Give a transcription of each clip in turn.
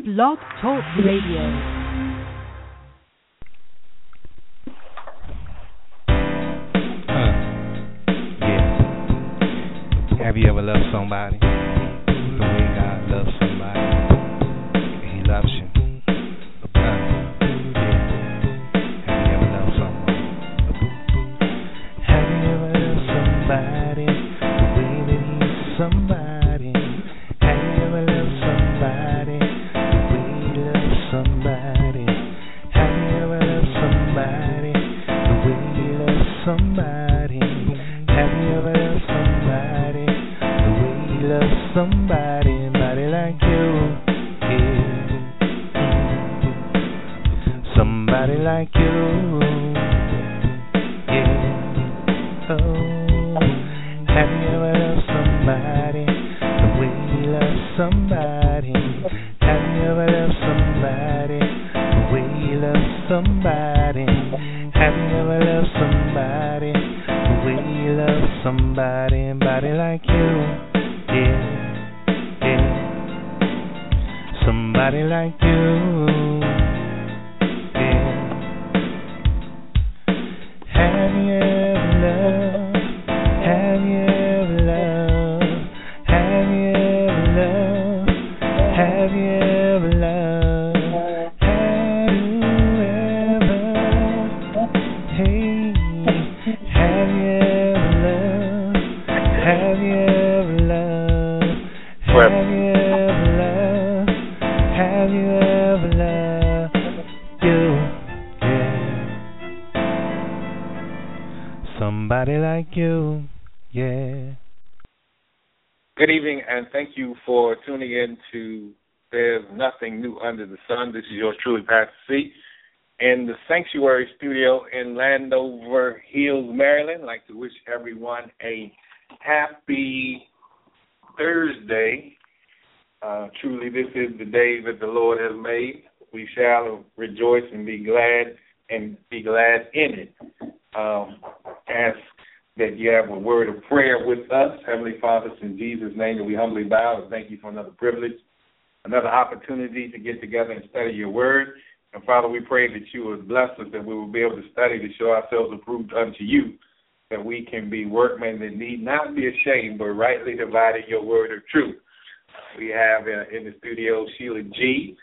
Blog Talk Radio. Yeah. Have you ever loved somebody the way God loves somebody? He loves you. Yeah. Have you ever loved someone? Have you ever loved somebody the way that he's somebody? Have you ever loved somebody the way he loves somebody? Have you ever loved somebody the way he loves somebody? Have you ever loved somebody the way he loves somebody? Somebody like you, yeah. Somebody like you, yeah. Oh, have you ever loved somebody the way he loves somebody? Have you ever loved somebody the way he loves somebody? Have you ever loved somebody the way he loves somebody? Somebody like you, yeah, yeah. Somebody like you, yeah. Have you ever loved? Have you ever loved? Have you ever loved? Have you ever loved? Have you ever? Hey, have you ever loved? Have you ever loved? Have you ever loved? Have you ever loved you? Yeah. Somebody like you, yeah. Good evening, and thank you for tuning in to There's Nothing New Under the Sun. This is yours truly, Pastor C. In the Sanctuary Studio in Landover Hills, Maryland. I'd like to wish everyone a happy Thursday. Truly, this is the day that the Lord has made. We shall rejoice and be glad in it. Ask that you have a word of prayer with us. Heavenly Father, it's in Jesus' name that we humbly bow and thank you for another privilege, another opportunity to get together and study your word. And Father, we pray that you would bless us, that we will be able to study to show ourselves approved unto you, that we can be workmen that need not be ashamed, but rightly dividing your word of truth. We have in the studio Sheila G.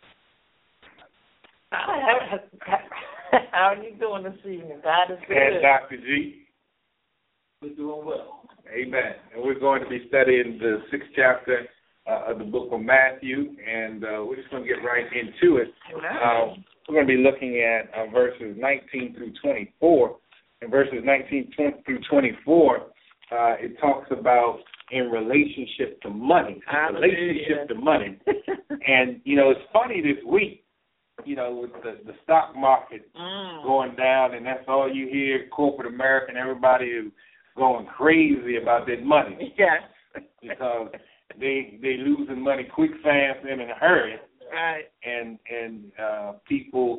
How are you doing this evening? God is good. And Dr. G. We're doing well. Amen. And we're going to be studying the 6th chapter of the book of Matthew, and we're just going to get right into it. We're going to be looking at verses 19 through 24. In verses 19 through 24, it talks about in relationship to money. Relationship to money. And, you know, it's funny this week, you know, with the stock market going down, and that's all you hear, corporate America and everybody is going crazy about their money. Yes. Because they losing money quick, fast, and in a hurry. Right. And people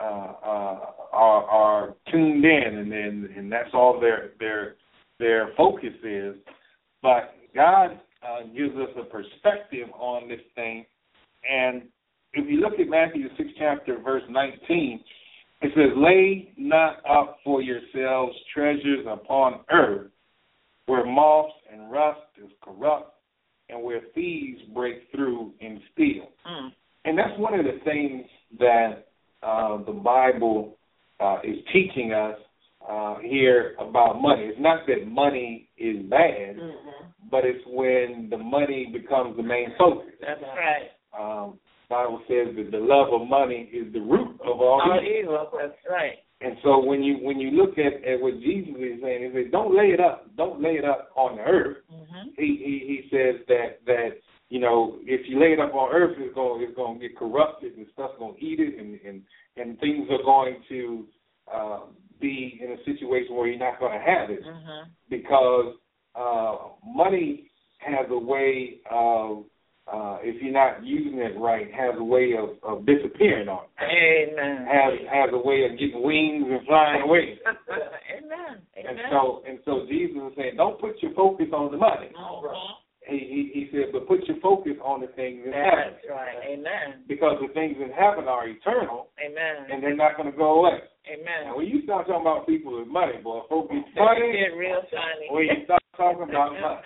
are tuned in, and that's all their focus is. But God gives us a perspective on this thing, and if you look at Matthew 6th chapter, verse 19, it says, "Lay not up for yourselves treasures upon earth, where moths and rust is corrupt, and where thieves break through and steal." And that's one of the things that the Bible is teaching us here about money. It's not that money is bad, but it's when the money becomes the main focus. That's right. Bible says that the love of money is the root of all evil. That's right. And so when you look at what Jesus is saying, he says, don't lay it up on the earth. He says that you know, if you lay it up on earth, it's going to get corrupted, and stuff's going to eat it, and things are going to be in a situation where you're not going to have it, because money has a way of, if you're not using it right, has a way of disappearing on it. Amen. Has a way of getting wings and flying away. Amen. And so Jesus is saying, don't put your focus on the money. he said, but put your focus on the things in heaven. That's right. Amen. Because the things in heaven are eternal. Amen. And they're not going to go away. Amen. Now, when you start talking about people with money, boy, folks get funny. They get real funny. When you start talking about money.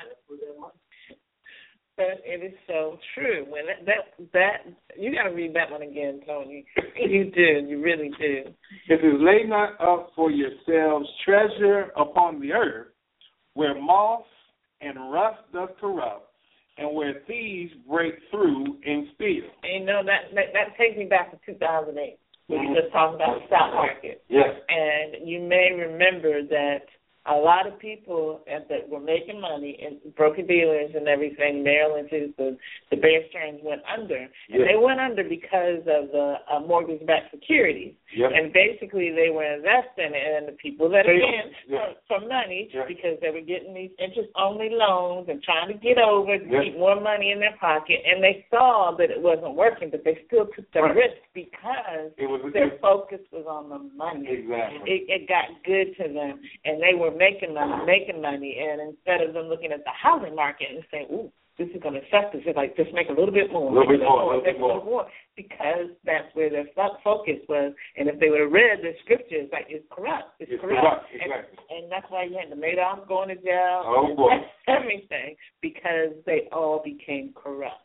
But it is so true. When that you got to read that one again, Tony. You do. You really do. It says, lay not up for yourselves treasure upon the earth, where moth and rust doth corrupt, and where thieves break through and steal. And you know, that takes me back to 2008. We were just talking about the stock market. Yes. And you may remember that a lot of people that were making money, and broker dealers and everything, Merrill Lynch's, the Bear Stearns went under. And they went under because of the mortgage-backed securities. Yep. And basically they were investing in the people that, again, for money, because they were getting these interest-only loans and trying to get over to keep more money in their pocket. And they saw that it wasn't working, but they still took the risk because their focus was on the money. Exactly. It got good to them, and they were making money, and instead of them looking at the housing market and saying, ooh, this is going to affect us, it's like, just make a little bit more. A little bit more. Because that's where their focus was. And if they would have read the scriptures, like, it's corrupt. It's corrupt. Exactly. And that's why you had the Madoff going to jail. Oh, boy. Everything, because they all became corrupt.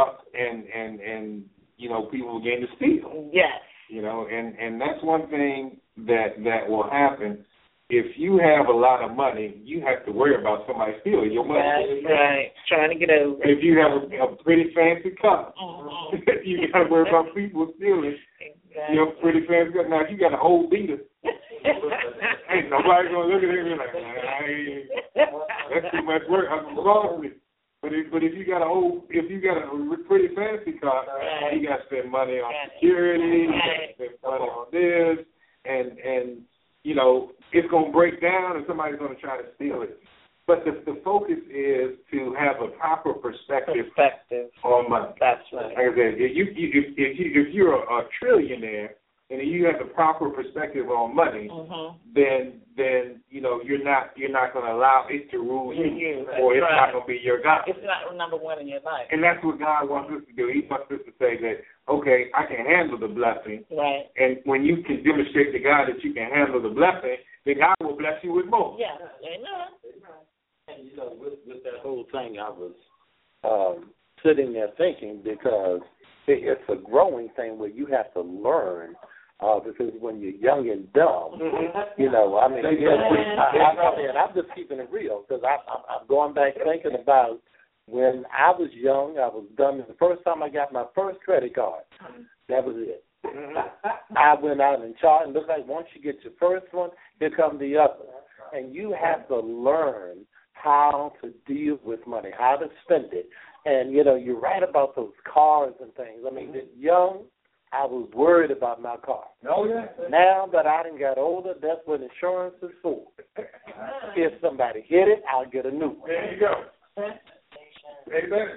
And you know, people began to steal. Yes. You know, and that's one thing that will happen. If you have a lot of money, you have to worry about somebody stealing your money. That's right. Trying to get over. If you have a pretty fancy car, you got to worry about people stealing your pretty fancy car. Now, if you got an old beater, ain't nobody going to look at it and be like, that's too much work. I'm costly. But if you got a pretty fancy car, you got to spend money on security, you got to spend money on this, and you know, it's going to break down and somebody's going to try to steal it. But the focus is to have a proper perspective on money. That's right. Like I said, if you're a trillionaire and you have the proper perspective on money, then you know you're not going to allow it to rule you, or it's not going to be your God. It's not number one in your life. And that's what God wants us to do. He wants us to say that, okay, I can handle the blessing. Right. And when you can demonstrate to God that you can handle the blessing, then God will bless you with more. Yeah. Amen. And you know, with that whole thing, I was sitting there thinking, because it's a growing thing where you have to learn. Because when you're young and dumb, you know, I mean, I'm just keeping it real, because I'm going back thinking about when I was young, I was dumb. The first time I got my first credit card, that was it. I went out and charged, and looked like once you get your first one, here come the other. And you have to learn how to deal with money, how to spend it. And, you know, you're right about those cars and things. I mean, young, I was worried about my car. Oh, yeah. Now that I done got older, that's what insurance is for. If somebody hit it, I'll get a new one. There you go. Amen.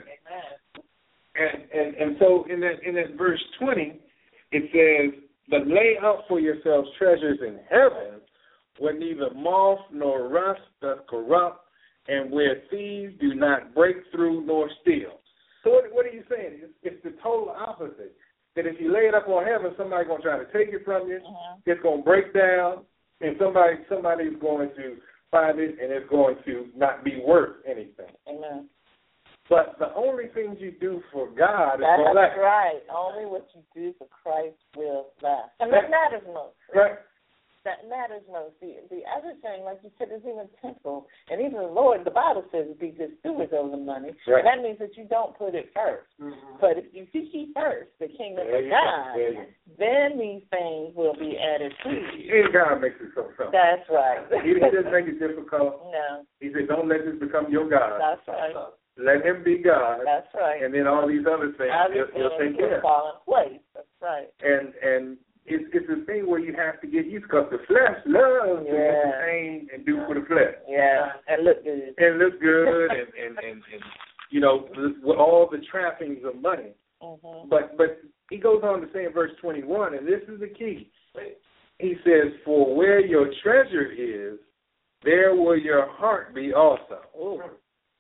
And so in that verse 20, it says, but lay up for yourselves treasures in heaven, where neither moth nor rust doth corrupt, and where thieves do not break through nor steal. So what are you saying? It's the total opposite. That if you lay it up on heaven, somebody's going to try to take it from you. It's going to break down, and somebody's going to find it, and it's going to not be worth anything. Amen. But the only things you do for God is going to last. That's right. Only what you do for Christ will last. And that matters most. Right. That matters most. The other thing, like you said, is even temple. And even the Lord, the Bible says, be good stewards over the money. Right. And that means that you don't put it first. But if you seek first the kingdom of God, then these things will be added to you. And God makes it so simple. That's right. He doesn't make it difficult. No. He said, don't let this become your God. That's right. Let him be God. That's right. And then all these other things he'll take care of. Fall in place. That's right. And it's a thing where you have to get used, because the flesh loves to entertain and do for the flesh. Yeah, and look good. And look good, and you know, with all the trappings of money. But he goes on to say in verse 21, and this is the key. He says, for where your treasure is, there will your heart be also. Ooh.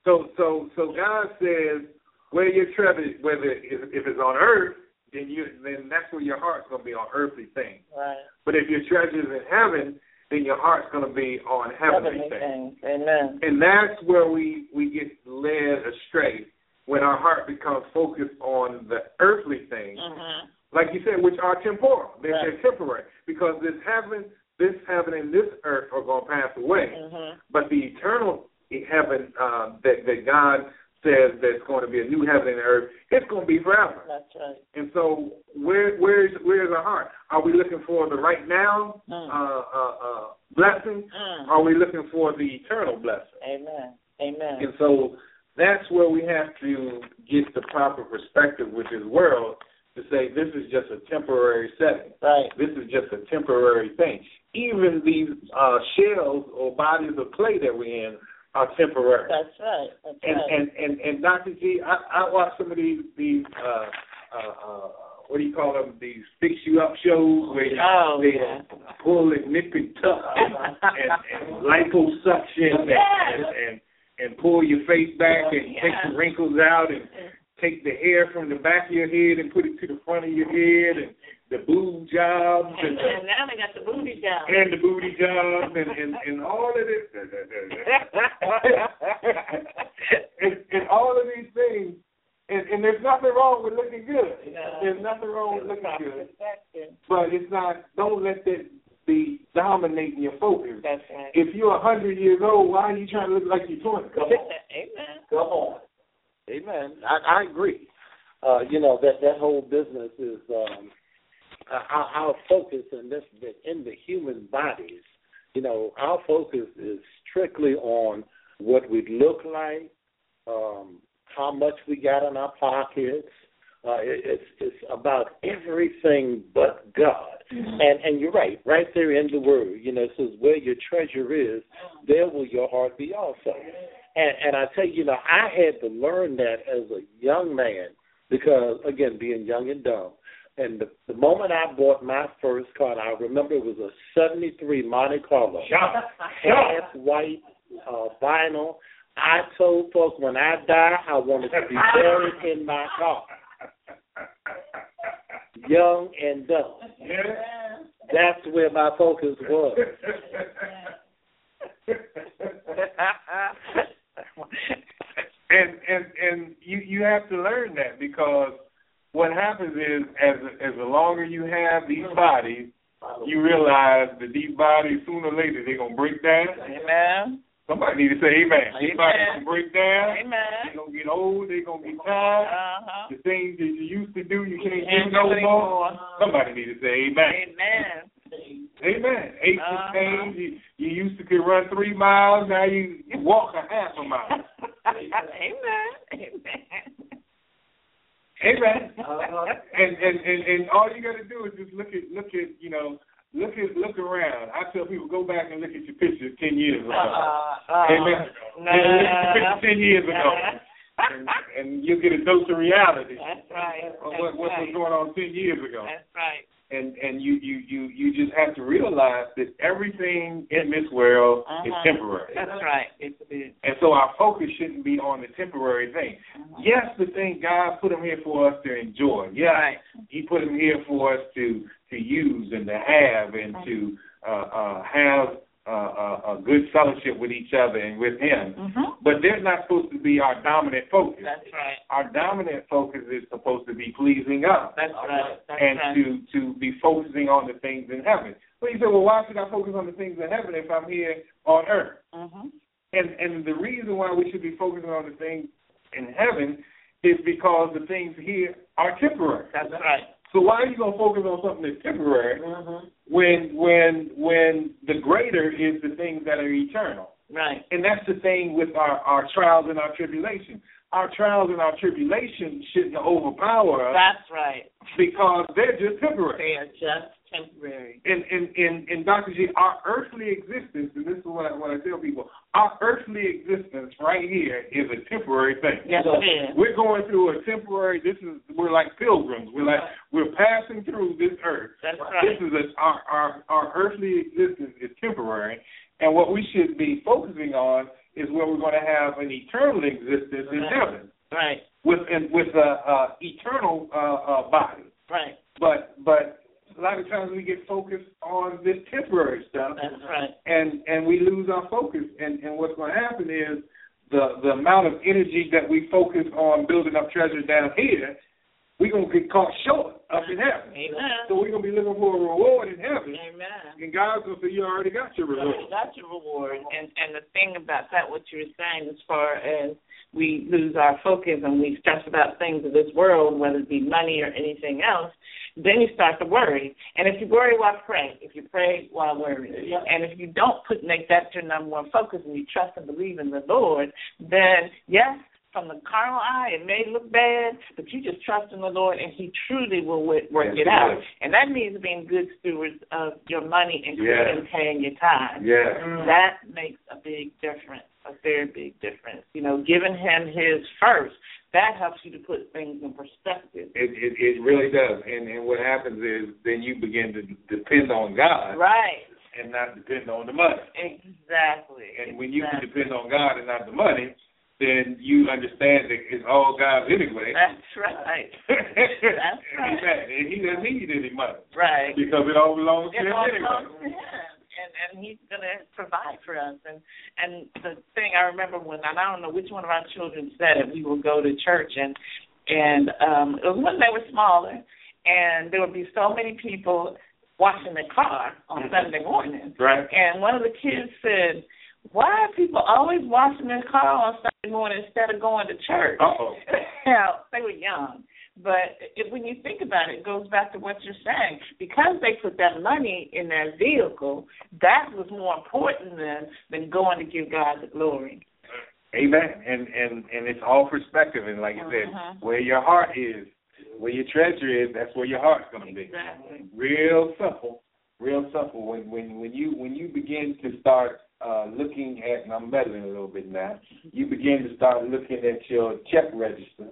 So God says, where your treasure, whether if it's on earth, then that's where your heart's going to be, on earthly things. Right. But if your treasure is in heaven, then your heart's going to be on heavenly things. Amen. And that's where we get led astray, when our heart becomes focused on the earthly things, like you said, which are temporal. They're temporary, because this heaven and this earth are going to pass away. But the eternal heaven that God says that's going to be a new heaven and earth, it's going to be forever. That's right. And so where's our heart? Are we looking for the right now blessing? Are we looking for the eternal blessing? Amen. And so that's where we have to get the proper perspective with this world, to say this is just a temporary setting. Right. This is just a temporary thing. Even these shells or bodies of clay that we're in are temporary. That's right. And Dr. G, I watch some of these what do you call them? These fix you up shows where they pull and nip and tuck and liposuction and pull your face back and take the wrinkles out and take the hair from the back of your head and put it to the front of your head, and the boob jobs. And now they got the booty jobs. And the booty jobs and all of this. and all of these things. And there's nothing wrong with looking good. No. There's nothing wrong with looking good. But it's not, don't let that be dominating your focus. That's right. If you're 100 years old, why are you trying to look like you're 20? Come on. Amen. Come on. Amen. I agree. That whole business is our focus in the human bodies. Our focus is strictly on what we look like, how much we got in our pockets. It's about everything but God. And you're right there in the Word. It says where your treasure is, there will your heart be also. And I tell you, I had to learn that as a young man because, again, being young and dumb. And the moment I bought my first car, and I remember it was a 73 Monte Carlo, half white vinyl. I told folks when I die, I wanted to be buried in my car. Young and dumb. That's where my focus was. And you have to learn that, because what happens is as the longer you have these bodies, you realize that these bodies sooner or later they're gonna break down. Amen. Somebody need to say amen. These bodies gonna break down. Amen. They're gonna get old. They're gonna get tired. The things that you used to do, you can't do no more. Somebody need to say amen. Amen. Aches and pains. You used to could run 3 miles. Now you walk a half a mile. Amen. And all you got to do is just look around. I tell people, go back and look at your pictures 10 years ago. Amen. Look at your pictures 10 years ago. And you'll get a dose of reality. That's right. What was going on 10 years ago. That's right. And you just have to realize that everything in this world is temporary. That's right. And so our focus shouldn't be on the temporary thing. Yes, the thing God put them here for us to enjoy. Yes, He put them here for us to use and to have and to have a good fellowship with each other and with Him. But they're not supposed to be our dominant focus. That's right. Our dominant focus is supposed to be pleasing us. That's right. And to be focusing on the things in heaven. Well, you say, well, why should I focus on the things in heaven if I'm here on earth? And the reason why we should be focusing on the things in heaven is because the things here are temporary. That's right. So why are you going to focus on something that's temporary when the greater is the things that are eternal? Right. And that's the thing with our trials and our tribulations. Our trials and our tribulations shouldn't overpower us. That's right. Because they're just temporary. They are just temporary. And Dr. G, our earthly existence, and this is what I tell people, our earthly existence right here is a temporary thing. Yes, it is. We're going through a temporary. We're like pilgrims. We're passing through this earth. That's right. This is our earthly existence is temporary, and what we should be focusing on is where we're going to have an eternal existence in heaven. Right. With eternal body. Right. But a lot of times we get focused on this temporary stuff. That's right. And we lose our focus. And what's going to happen is the amount of energy that we focus on building up treasures down here, we're going to get caught short up in heaven. Amen. So we're going to be looking for a reward in heaven. Amen. And God's going to say, you already got your reward. You got your reward. And the thing about that, what you were saying, as far as we lose our focus and we stress about things of this world, whether it be money or anything else, then you start to worry. And if you worry, why pray? If you pray, why worry? Yeah. And if you don't make that your number one focus and you trust and believe in the Lord, then, yes, from the carnal eye, it may look bad, but you just trust in the Lord, and He truly will work it out. And that means being good stewards of your money, including paying your tithe. Yeah. That makes a big difference, a very big difference. You know, giving Him His first, that helps you to put things in perspective. It really does. And what happens is then you begin to depend on God. Right. And not depend on the money. Exactly. And when you can depend on God and not the money, then you understand that it's all God's anyway. That's right. That's right. And He doesn't need any money. Right. Because it all belongs to Him anyway. Belongs to Him. And He's going to provide for us. And the thing I remember when, and I don't know which one of our children said it, we would go to church, and it was when they were smaller, and there would be so many people washing their car on Sunday morning. Right. And one of the kids said, why are people always washing their car on Sunday morning instead of going to church? Uh-oh. Now, they were young. But when you think about it, it goes back to what you're saying. Because they put that money in their vehicle, that was more important than going to give God the glory. Amen. And it's all perspective. And like you said, where your heart is, where your treasure is, that's where your heart's going to be. Exactly. Real simple. Real simple. When you begin to start looking at, and I'm meddling a little bit now, you begin to start looking at your check register.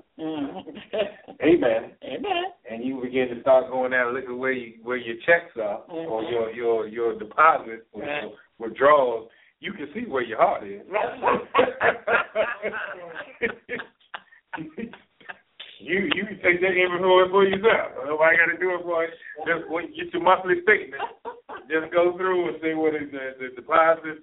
Amen. Amen. And you begin to start going down and looking where your checks are, or your deposits, or your withdrawals. You can see where your heart is. You can take that inventory for yourself. Nobody got to do it for you. Just get your monthly statement. Just go through and see what is the deposits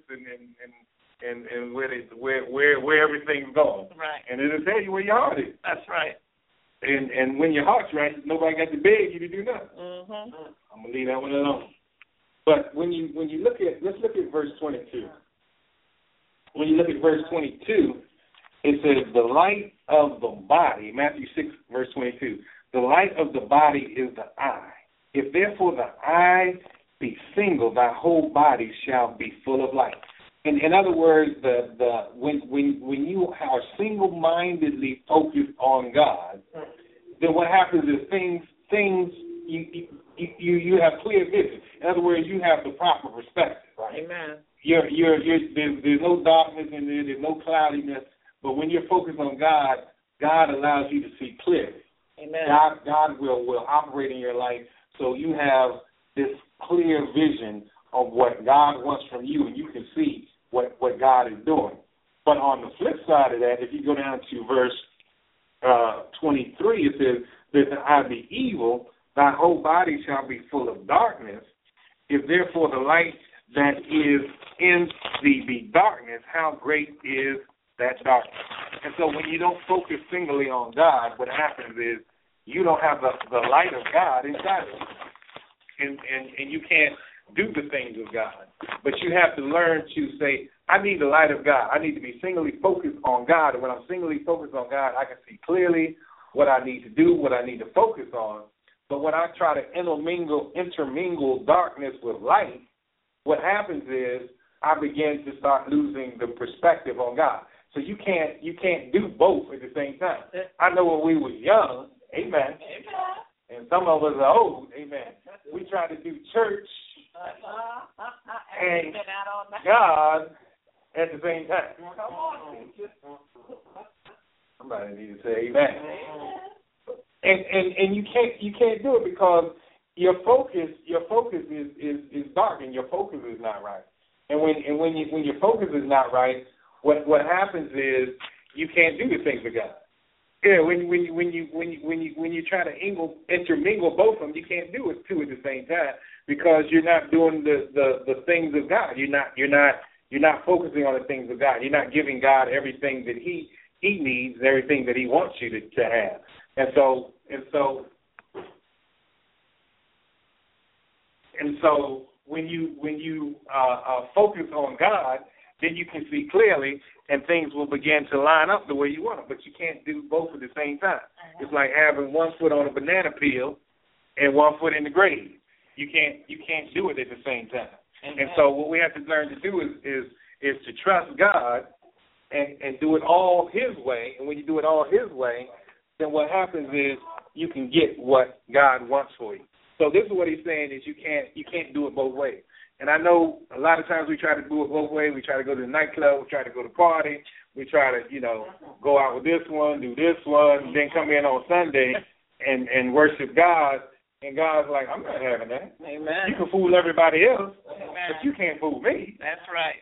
and where everything's going. Right. And it'll tell you where your heart is. That's right. And when your heart's right, nobody got to beg you to do nothing. Mm-hmm. I'm gonna leave that one alone. But when you look at, let's look at verse 22. When you look at verse 22, it says, the light of the body, Matthew 6, verse 22, the light of the body is the eye. If therefore the eye be single, thy whole body shall be full of light. In other words, when you are single-mindedly focused on God, then what happens is things you have clear vision. In other words, you have the proper perspective. Right? Amen. There's no darkness in there. There's no cloudiness. But when you're focused on God, God allows you to see clearly. Amen. God will operate in your life so you have this clear vision of what God wants from you, and you can see what God is doing. But on the flip side of that, if you go down to verse 23, it says, if the eye be evil, thy whole body shall be full of darkness. If therefore the light that is in thee be darkness, how great is that darkness? And so when you don't focus singly on God, what happens is you don't have the light of God inside of you. And you can't do the things of God. But you have to learn to say, I need the light of God. I need to be singly focused on God. And when I'm singly focused on God, I can see clearly what I need to do, what I need to focus on. But when I try to intermingle darkness with light, what happens is I begin to start losing the perspective on God. So you can't do both at the same time. I know when we were young, amen, and some of us are old, amen, we try to do church and God at the same time. Somebody need to say amen. And you can't do it because your focus is dark and your focus is not right. And when your focus is not right, what happens is you can't do the things of God. Yeah, when you try to intermingle both of them, you can't do it two at the same time because you're not doing the things of God. You're not focusing on the things of God. You're not giving God everything that He needs, everything that He wants you to have. And so when you focus on God, then you can see clearly, and things will begin to line up the way you want them. But you can't do both at the same time. It's like having one foot on a banana peel and one foot in the grave. You can't do it at the same time. And so what we have to learn to do is to trust God and do it all His way. And when you do it all His way, then what happens is you can get what God wants for you. So this is what he's saying is you can't do it both ways. And I know a lot of times we try to do it both ways. We try to go to the nightclub, we try to go to party, we try to, go out with this one, do this one, then come in on Sunday and worship God. And God's like, I'm not having that. Amen. You can fool everybody else, Amen. but you can't fool me. That's right.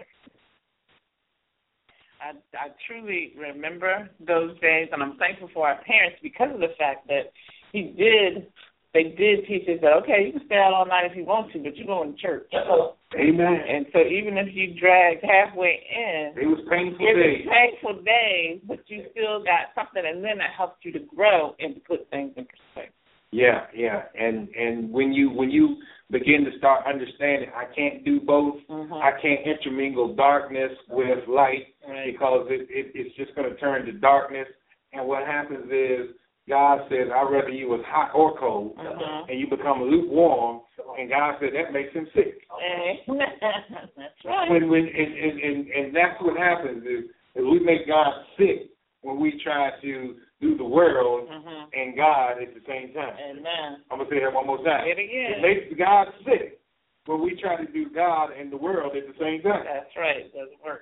I truly remember those days, and I'm thankful for our parents because of the fact that they did teach us that, okay, you can stay out all night if you want to, but you're going to church. Amen. And so even if you dragged halfway in, it was painful days, but you still got something, and then it helped you to grow and to put things in perspective. Yeah. And when you begin to start understanding, I can't do both. Mm-hmm. I can't intermingle darkness with light because it's just going to turn to darkness. And what happens is God says, I'd rather you was hot or cold, and you become lukewarm. And God said that makes him sick. That's right. And that's what happens is we make God sick when we try to do the world and God at the same time. Amen. I'm going to say that one more time. Say it again. It makes God sick when we try to do God and the world at the same time. That's right. It doesn't work.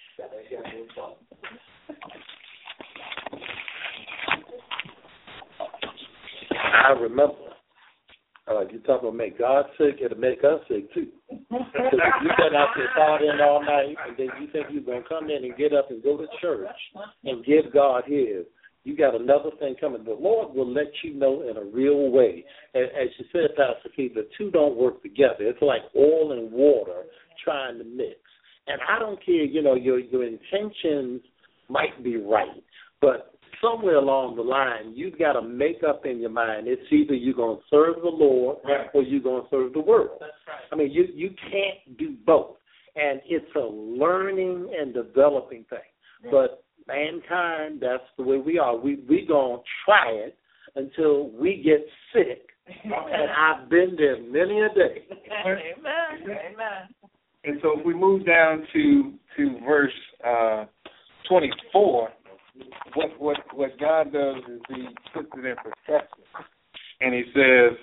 I remember you talk about make God sick, it'll make us sick too. Because you been out there partying all night, and then you think you're going to come in and get up and go to church and give God His. You got another thing coming. The Lord will let you know in a real way. As you said, Pastor Keith, the two don't work together. It's like oil and water trying to mix. And I don't care, your intentions might be right, but somewhere along the line, you've got to make up in your mind. It's either you're going to serve the Lord or you're going to serve the world. That's right. I mean, you can't do both. And it's a learning and developing thing. But mankind, that's the way we are. We going to try it until we get sick. And I've been there many a day. Amen. And so if we move down to verse 24, what God does is He puts it in perspective, and He says,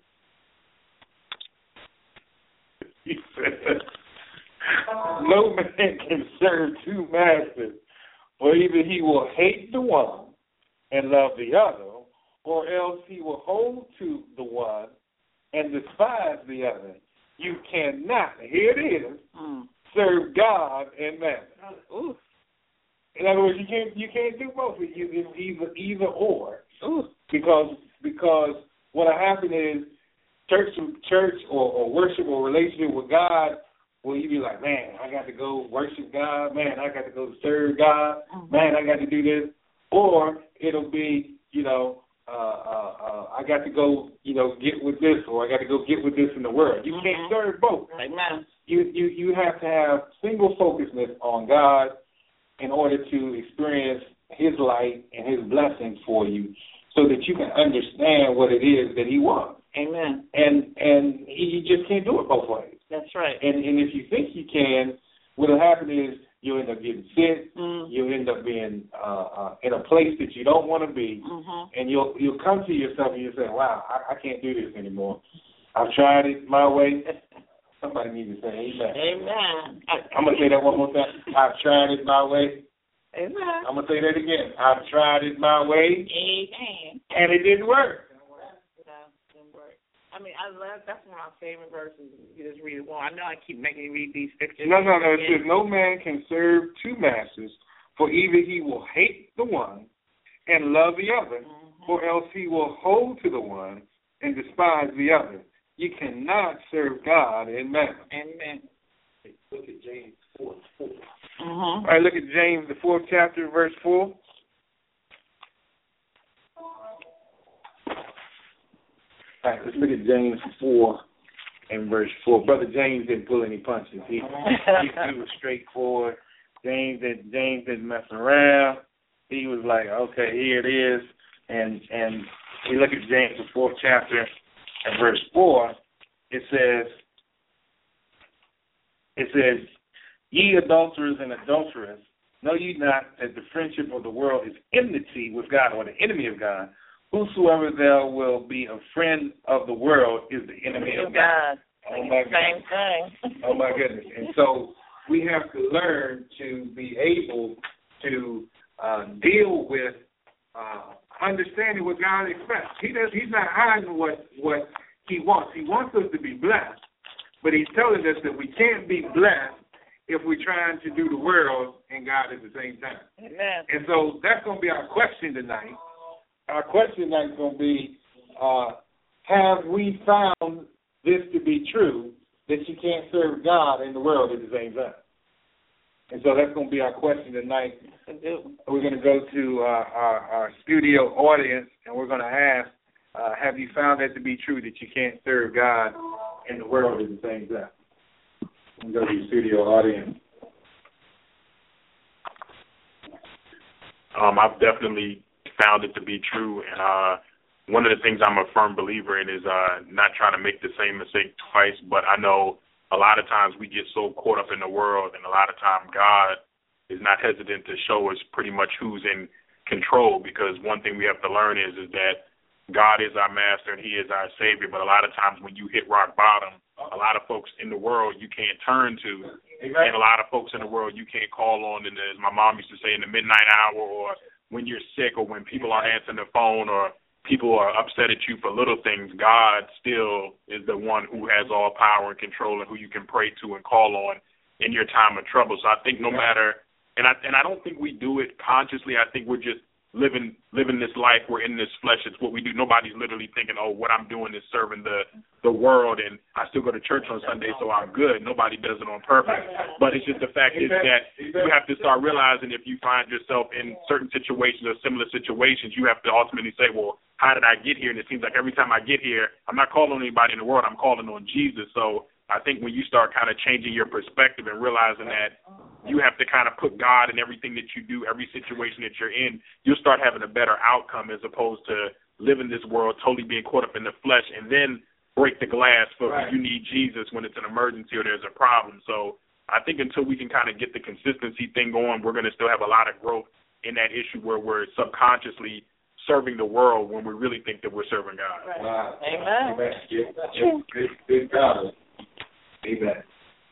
no man can serve two masters, for either he will hate the one and love the other, or else he will hold to the one and despise the other. You cannot, here it is, serve God and mammon. In other words, you can't do both. It's either or. Because what will happen is church or worship or relationship with God, well, you be like, man, I got to go worship God. Man, I got to go serve God. Man, I got to do this. Or it'll be, I got to go, get with this, or I got to go get with this in the world. You can't serve both. Amen. You have to have single focusedness on God in order to experience His light and His blessings for you, so that you can understand what it is that He wants. Amen. And you just can't do it both ways. That's right. And if you think you can, what will happen is you'll end up getting sick. You'll end up being in a place that you don't want to be, and you'll come to yourself and you'll say, wow, I can't do this anymore. I've tried it my way. Somebody needs to say amen. Amen. I'm going to say that one more time. I've tried it my way. Amen. I'm going to say that again. I've tried it my way. Amen. And it didn't work. I mean, that's one of my favorite verses. You just read it one. I know I keep making you read these scriptures. No. It says, no man can serve two masters, for either he will hate the one and love the other, or else he will hold to the one and despise the other. You cannot serve God and mammon. Amen. Look at James 4:4. All right, look at James, the 4th chapter, verse 4. All right, let's look at James 4 and verse 4. Brother James didn't pull any punches. He was straightforward. James didn't mess around. He was like, okay, here it is. And we look at James, the 4th chapter, and verse 4. It says, ye adulterers and adulterers, know ye not that the friendship of the world is enmity with God, or the enemy of God? Whosoever there will be a friend of the world is the enemy of God. Oh, my Same goodness. thing. Oh, my goodness. And so we have to learn to be able to deal with understanding what God expects. He's not hiding what he wants. He wants us to be blessed, but he's telling us that we can't be blessed if we're trying to do the world and God at the same time. Amen. And so that's going to be our question tonight. Our question tonight is going to be, have we found this to be true, that you can't serve God and the world at the same time? And so that's going to be our question tonight. We're going to go to our studio audience, and we're going to ask, have you found that to be true, that you can't serve God and the world at the same time? We'll go to the studio audience. I've definitely found it to be true, and one of the things I'm a firm believer in is not trying to make the same mistake twice, but I know a lot of times we get so caught up in the world, and a lot of times God is not hesitant to show us pretty much who's in control, because one thing we have to learn is that God is our master and he is our savior, but a lot of times when you hit rock bottom, a lot of folks in the world you can't turn to, and a lot of folks in the world you can't call on, and as my mom used to say, in the midnight hour, or when you're sick, or when people aren't answering the phone, or people are upset at you for little things. God still is the one who has all power and control, and who you can pray to and call on in your time of trouble. So I think no matter, and I don't think we do it consciously. I think we're just living this life. We're in this flesh. It's what we do. Nobody's literally thinking, oh, what I'm doing is serving the world, and I still go to church on Sunday, so I'm good. Nobody does it on purpose. But it's just the fact is that you have to start realizing, if you find yourself in certain situations or similar situations, you have to ultimately say, well, how did I get here? And it seems like every time I get here, I'm not calling on anybody in the world. I'm calling on Jesus. So I think when you start kind of changing your perspective and realizing that you have to kind of put God in everything that you do, every situation that you're in, you'll start having a better outcome, as opposed to living this world totally being caught up in the flesh and then break the glass for when you need Jesus when it's an emergency or there's a problem. So I think until we can kind of get the consistency thing going, we're going to still have a lot of growth in that issue where we're subconsciously serving the world when we really think that we're serving God. Right. Wow. Amen. Good God. Amen.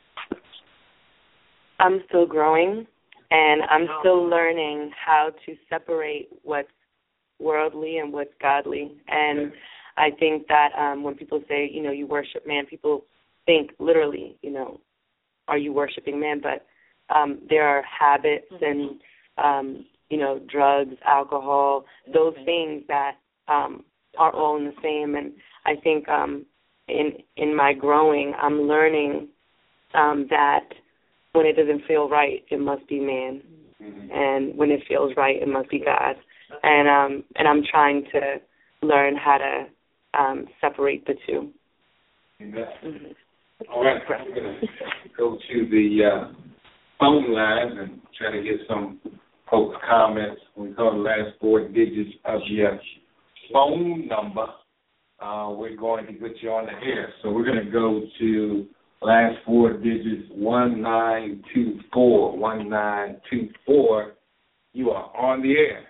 I'm still growing, and I'm still learning how to separate what's worldly and what's godly. And I think that when people say, you worship man, people think literally, are you worshiping man? But there are habits and, drugs, alcohol, those things that are all in the same. And I think in my growing, I'm learning that when it doesn't feel right, it must be man, and when it feels right, it must be God. And I'm trying to learn how to separate the two. Amen. All right, we're going to go to the phone lines and try to get some folks' comments. We call the last 4 digits of your phone number. We're going to put you on the air. So we're going to go to last 4 digits, 1924. 1924. You are on the air.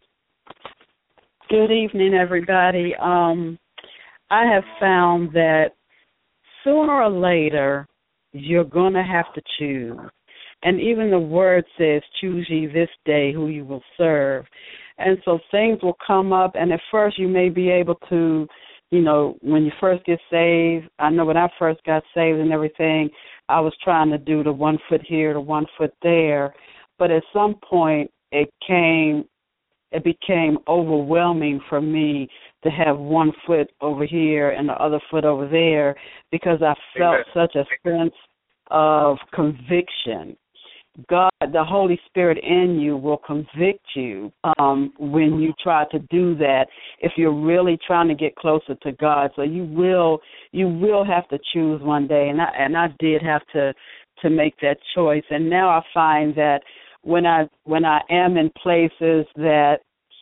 Good evening, everybody. I have found that sooner or later, you're going to have to choose. And even the word says, choose ye this day who you will serve. And so things will come up, and at first you may be able to when you first get saved, I know when I first got saved and everything, I was trying to do the 1 foot here, the 1 foot there. But at some point, it became overwhelming for me to have 1 foot over here and the other foot over there, because I felt such a sense of conviction. God, the Holy Spirit in you will convict you when you try to do that, if you're really trying to get closer to God. So you will have to choose one day, and I did have to make that choice. And now I find that when I am in places that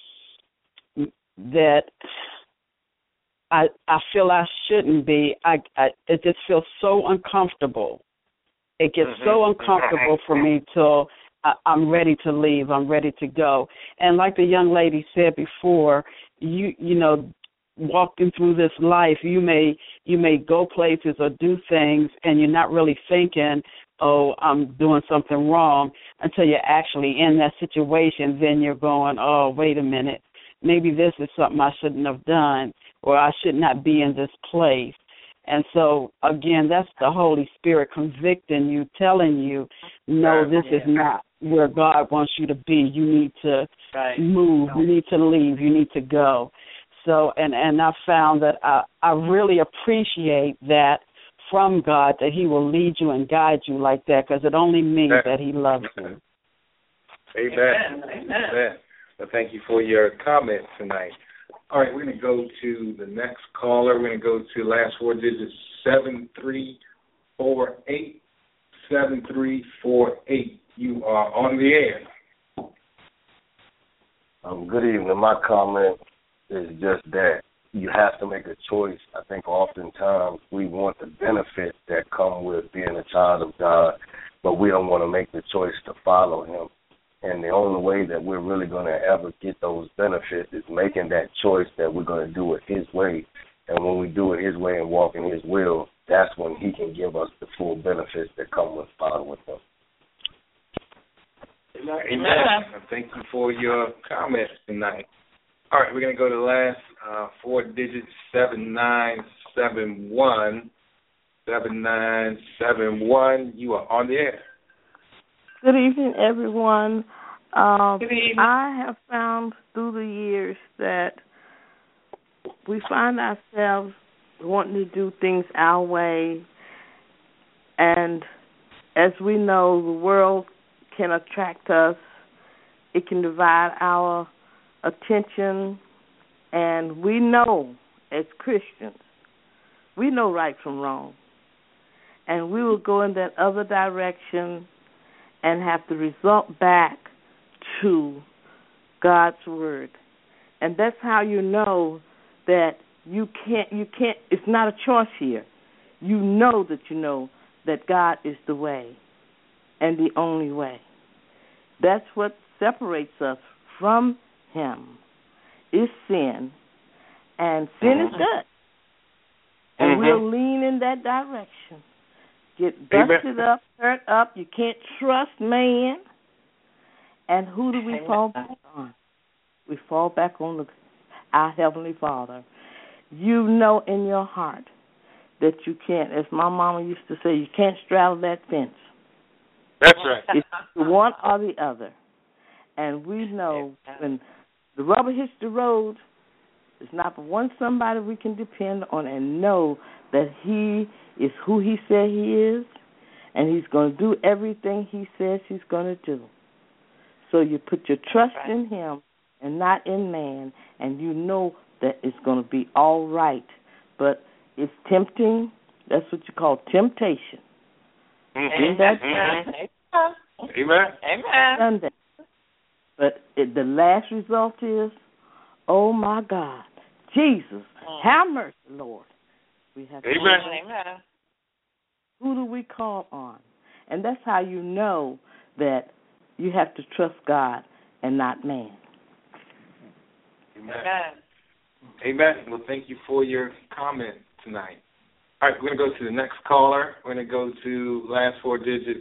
I feel I shouldn't be, it just feels so uncomfortable. It gets so uncomfortable for me till I'm ready to leave. I'm ready to go. And like the young lady said before, walking through this life, you may go places or do things, and you're not really thinking, oh, I'm doing something wrong, until you're actually in that situation. Then you're going, oh, wait a minute, maybe this is something I shouldn't have done, or I should not be in this place. And so, again, that's the Holy Spirit convicting you, telling you, no, this is not where God wants you to be. You need to move. You need to leave. You need to go. So, and I found that I really appreciate that from God, that he will lead you and guide you like that, because it only means that he loves you. Amen. Amen. Well, thank you for your comment tonight. All right, we're going to go to the next caller. We're going to go to last 4 digits, 7348. 7348. You are on the air. Good evening. My comment is just that you have to make a choice. I think oftentimes we want the benefits that come with being a child of God, but we don't want to make the choice to follow him. And the only way that we're really going to ever get those benefits is making that choice that we're going to do it his way. And when we do it his way and walk in his will, that's when he can give us the full benefits that come with following him. Amen. Thank you for your comments tonight. All right, we're going to go to the last 4 digits, 7971. 7971, you are on the air. Good evening, everyone. Good evening. I have found through the years that we find ourselves wanting to do things our way, and as we know, the world can attract us. It can divide our attention, and we know as Christians, we know right from wrong, and we will go in that other direction and have to result back to God's word. And that's how you know that you can't, it's not a choice here. You know that God is the way and the only way. That's what separates us from him, is sin. And sin is good. And we'll lean in that direction. Get busted up, hurt up. You can't trust man. And who do we fall back on? We fall back on our Heavenly Father. You know in your heart that you can't, as my mama used to say, you can't straddle that fence. That's right. It's one or the other. And we know when the rubber hits the road, it's not but one somebody we can depend on and know that he is who he said he is, and he's going to do everything he says he's going to do. So you put your trust in him and not in man, and you know that it's going to be all right. But it's tempting. That's what you call temptation. Amen. Amen. But the last result is, oh, my God, Jesus, have mercy, Lord. We have Amen. Who do we call on? And that's how you know that you have to trust God and not man. Amen. Amen. Well, thank you for your comment tonight. All right, we're going to go to the next caller. We're going to go to last 4 digits,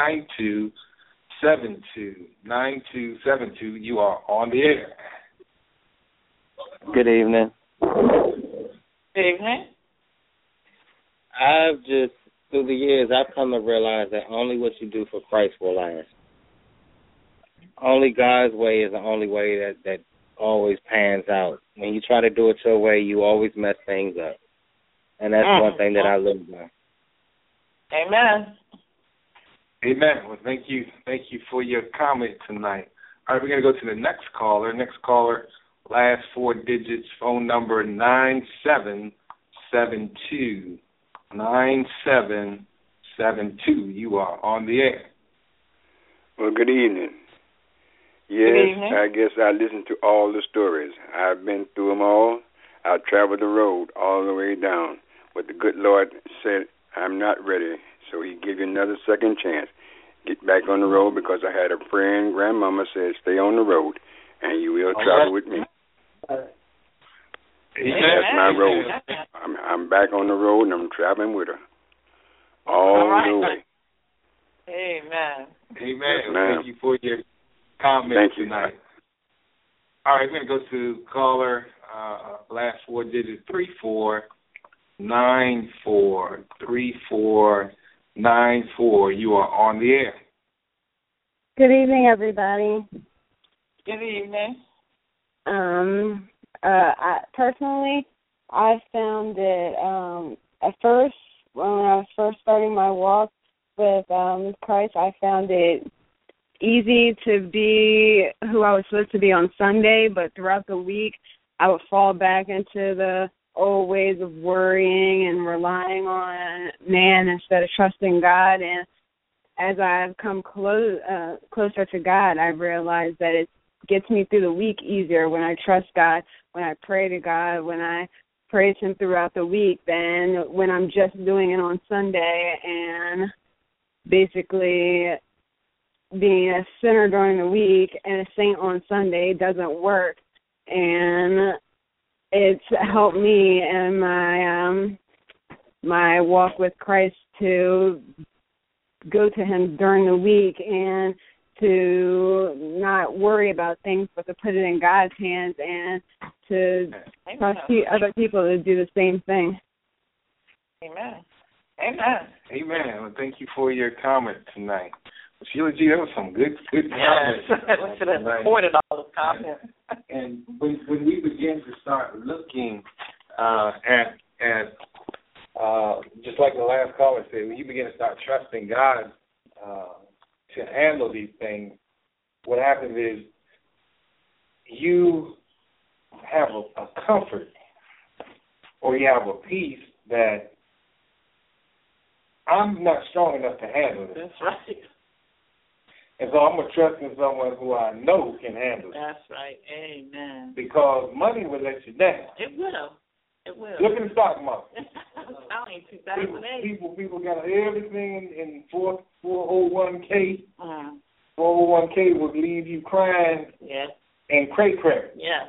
9272. 9272, you are on the air. Good evening. Evening. I've just, through the years, I've come to realize that only what you do for Christ will last. Only God's way is the only way that always pans out. When you try to do it your way, you always mess things up. And that's one thing that I live by. Amen. Amen. Well, thank you for your comment tonight. All right, we're going to go to the next caller. Next caller, last 4 digits, phone number 9772. 9772. You are on the air. Well, good evening. Yes, good evening. I guess I listened to all the stories. I've been through them all. I've traveled the road all the way down. But the good Lord said, I'm not ready. So he gave you another second chance. Get back on the road, because I had a friend, grandmama said, stay on the road, and you will travel with me. That's my road. I'm back on the road, and I'm traveling with her all the way. Amen. Amen. Yes, thank you for your comment tonight. All right, we're going to go to caller, last 4 digits, 3494. 3494. You are on the air. Good evening, everybody. Good evening. Personally, I found that at first, when I was first starting my walk with Christ, I found it easy to be who I was supposed to be on Sunday, but throughout the week, I would fall back into the old ways of worrying and relying on man instead of trusting God. And as I've come closer to God, I've realized that it gets me through the week easier when I trust God, when I pray to God, when I praise Him throughout the week, than when I'm just doing it on Sunday. And basically, being a sinner during the week and a saint on Sunday doesn't work. And it's helped me in my walk with Christ to go to Him during the week and to not worry about things, but to put it in God's hands and to trust other people to do the same thing. Amen. Amen. Amen. Well, thank you for your comment tonight. Sheila G., that was some good comments. Yes. We should have recorded all the comments. And when we begin to start looking at just like the last caller said, when you begin to start trusting God to handle these things, what happens is you have a comfort, or you have a peace that I'm not strong enough to handle it. That's right. And so I'm going to trust in someone who I know can handle it. That's right. Amen. Because money will let you down. It will. It will. Look at the stock market. I'm telling you, 2008. People got everything in 401k. 401k would leave you crying. Yes. And cray. Yes.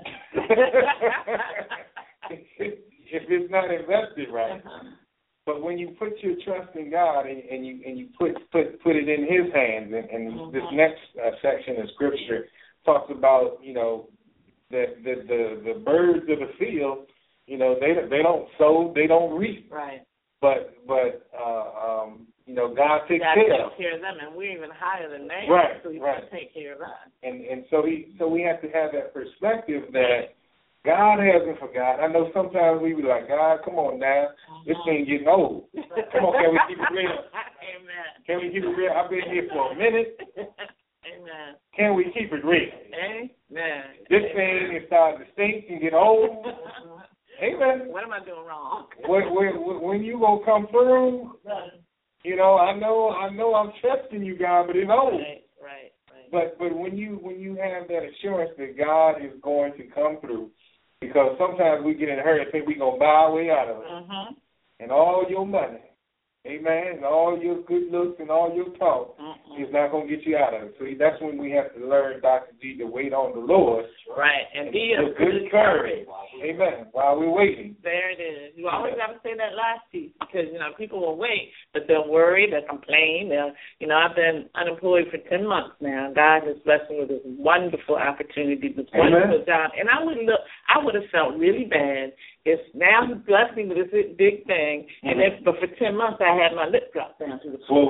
If it's not invested right. But when you put your trust in God and you put it in His hands, and this next section of Scripture talks about, you know, that the birds of the field, you know, they don't sow, they don't reap. Right. But you know, God takes care of them, and we're even higher than they. Right. So He can take care of us. And so we have to have that perspective that God hasn't forgotten. I know sometimes we be like, God, come on now. This thing getting old. Come on, can we keep it real? Amen. Can we keep it real? I've been here for a minute. Amen. Can we keep it real? Amen. This thing is starting to stink and get old. Amen. What am I doing wrong? When you gonna come through? You know, I know I'm trusting you, God, but it's old. Right. But when you have that assurance that God is going to come through, because sometimes we get in a hurry and think we're going to buy our way out of it. And all your money, amen, and all your good looks and all your talk is not going to get you out of it. So that's when we have to learn, Dr. G, to wait on the Lord. Right, and be of good courage. Amen, while we're waiting. There it is. You always got to say that last piece because, people will wait, but they'll worry, they'll complain. I've been unemployed for 10 months now. God has blessed me with this wonderful opportunity, this wonderful job. And I would have felt really bad if now He blessed me with this big thing, but for 10 months I had my lip drop down to the floor.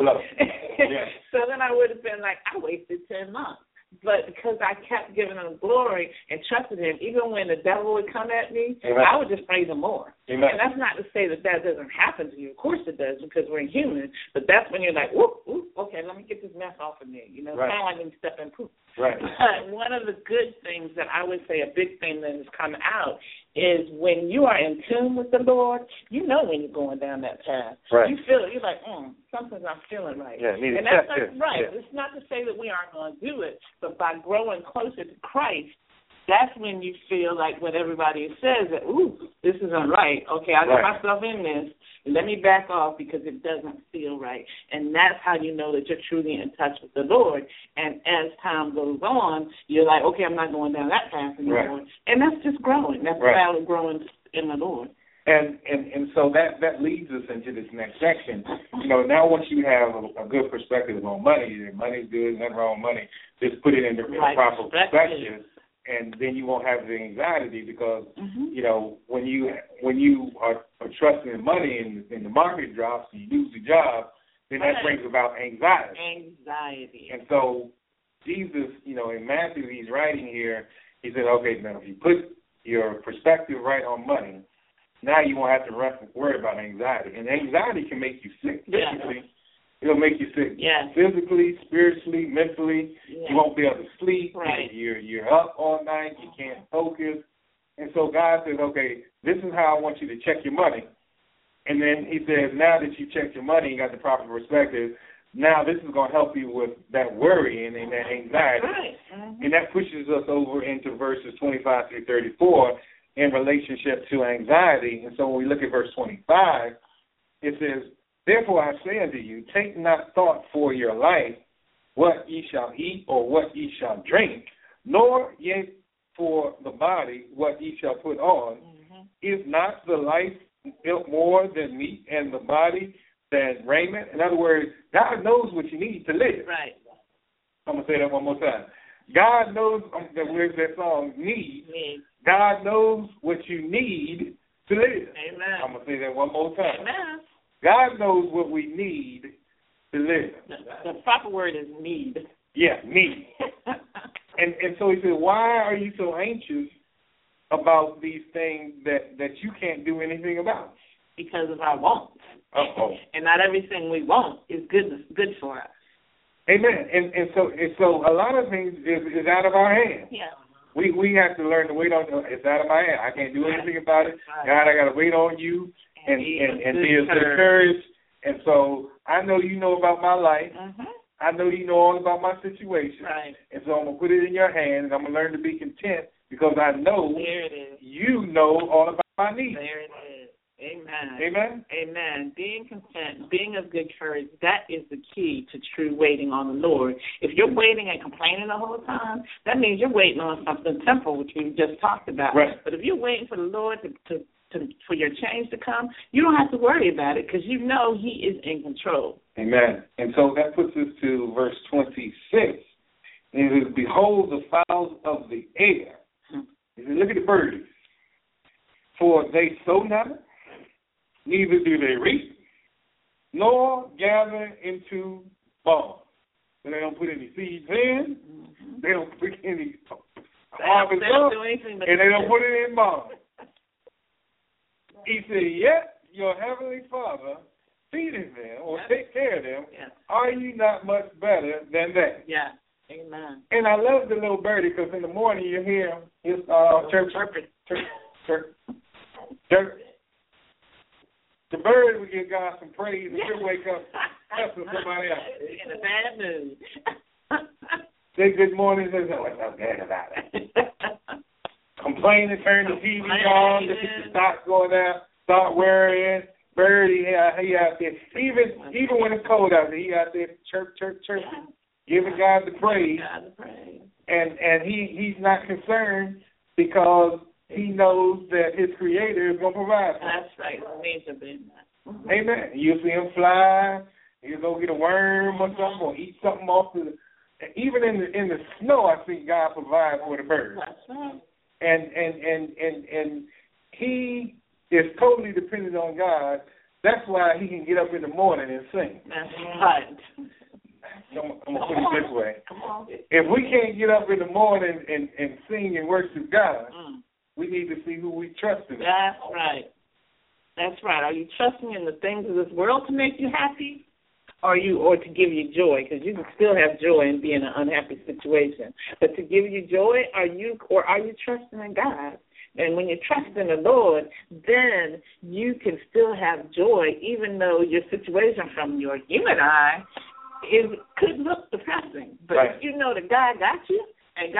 So then I would have been like, I wasted 10 months. But because I kept giving Him glory and trusted Him, even when the devil would come at me, I would just praise Him more. And that's not to say that doesn't happen to you. Of course it does, because we're human. But that's when you're like, whoop, okay, let me get this mess off of me. Kind of like when you step in poop. But one of the good things that I would say, a big thing that has come out, is when you are in tune with the Lord, you know when you're going down that path. You feel it. You're like, something's not feeling right. And that's not right. It's not to say that we aren't going to do it, but by growing closer to Christ, that's when you feel like when everybody says that, this isn't right. Okay, I got myself in this. Let me back off because it doesn't feel right. And that's how you know that you're truly in touch with the Lord. And as time goes on, you're like, okay, I'm not going down that path anymore. And that's just growing. That's about growing in the Lord. And so that leads us into this next section. Now once you have a good perspective on money, money's good, nothing wrong with money, just put it in the proper perspective. And then you won't have the anxiety because, when you are trusting in money and the market drops and you lose your job, then that brings about anxiety. And so Jesus, in Matthew, he's writing here, he said, okay, now if you put your perspective right on money, now you won't have to worry about anxiety. And anxiety can make you sick, basically. It'll make you sick physically, spiritually, mentally. You won't be able to sleep. You're up all night. You can't focus. And so God says, okay, this is how I want you to check your money. And then He says, now that you checked your money, you got the proper perspective, now this is going to help you with that worry and that anxiety. And that pushes us over into verses 25 through 34 in relationship to anxiety. And so when we look at verse 25, it says, therefore I say unto you, take not thought for your life, what ye shall eat or what ye shall drink, nor yet for the body what ye shall put on. Is not the life more than meat and the body than raiment? In other words, God knows what you need to live. I'm going to say that one more time. God knows, where's that song, need. God knows what you need to live. I'm going to say that one more time. God knows what we need to live. The proper word is need. Need. and so He said, why are you so anxious about these things that you can't do anything about? Because of our wants. And not everything we want is good for us. Amen. And so a lot of things is out of our hands. We have to learn to wait on it's out of my hand. I can't do anything about it. God, I got to wait on you. And be encouraged. And so I know you know about my life. I know you know all about my situation. And so I'm going to put it in your hands, and I'm going to learn to be content because I know you know all about my needs. There it is. Amen. Being content, being of good courage, that is the key to true waiting on the Lord. If you're waiting and complaining the whole time, that means you're waiting on something temporal, which we just talked about. But if you're waiting for the Lord for your change to come, you don't have to worry about it because you know He is in control. Amen. And so that puts us to verse 26. And it says, behold the fowls of the air. He said, look at the birds. For they sow not, neither do they reap, nor gather into barns. So they don't put any seeds in. They don't put any harvest up, and they don't put it in barns. He said, yet your heavenly Father feedeth them or take care of them. Are you not much better than that? Amen. And I love the little birdie because in the morning you hear his chirp. The bird will give God some praise and he'll wake up helping somebody else. In a bad mood. Say good morning. Say, what's so bad about it? Complaining, turn the TV on, the stock going down, start worrying. Birdie, he out there. Even when it's cold out there, he out there chirping, giving God the praise. And he's not concerned because he knows that his Creator is going to provide for him. That's right. It means to be. Amen. You'll see him fly. He'll go get a worm or something, or eat something off the. Even in the snow, I see God provide for the birds. That's right. And he is totally dependent on God. That's why he can get up in the morning and sing. That's right. I'm going to put it this way. If we can't get up in the morning and sing and worship God, we need to see who we trust in. That's right. That's right. Are you trusting in the things of this world to make you happy? Or to give you joy? Because you can still have joy and be in an unhappy situation. But to give you joy, are you trusting in God? And when you trust in the Lord, then you can still have joy, even though your situation from your human eye could look depressing. But if you know that God got you, and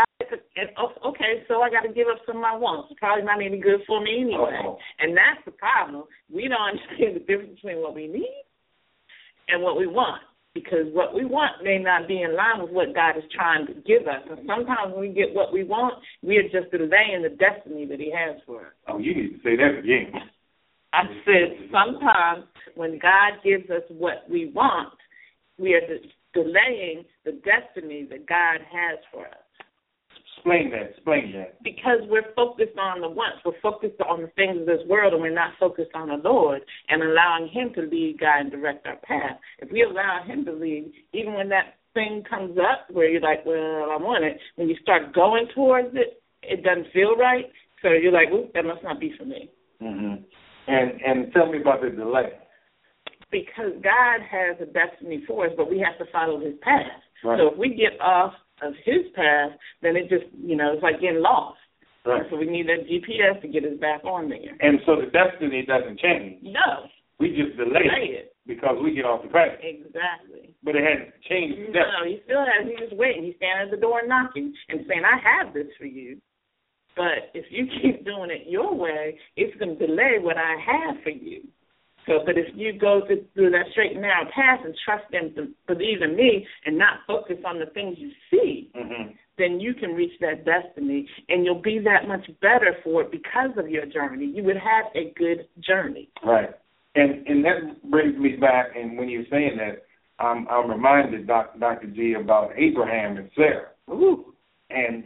okay, so I got to give up some of my wants. It's probably not any good for me anyway. And that's the problem. We don't understand the difference between what we need and what we want, because what we want may not be in line with what God is trying to give us. And sometimes when we get what we want, we are just delaying the destiny that he has for us. Oh, you need to say that again. I said sometimes when God gives us what we want, we are delaying the destiny that God has for us. Explain that. Because we're focused on the wants. We're focused on the things of this world, and we're not focused on the Lord and allowing him to lead, guide, and direct our path. If we allow him to lead, even when that thing comes up where you're like, well, I want it, when you start going towards it, it doesn't feel right. So you're like, ooh, that must not be for me. Mm-hmm. And tell me about the delay. Because God has a destiny for us, but we have to follow his path. Right. So if we get off of his path, then it just, it's like getting lost. Right. So we need that GPS to get us back on there. And so the destiny doesn't change. No. We just delay it because we get off the path. Exactly. But it hasn't changed. No, he still has. He's just waiting. He's standing at the door knocking and saying, I have this for you. But if you keep doing it your way, it's going to delay what I have for you. But if you go through that straight and narrow path and trust them to believe in me and not focus on the things you see, then you can reach that destiny, and you'll be that much better for it because of your journey. You would have a good journey. Right. And that brings me back, and when you're saying that, I'm reminded, Dr. G, about Abraham and Sarah. Ooh. And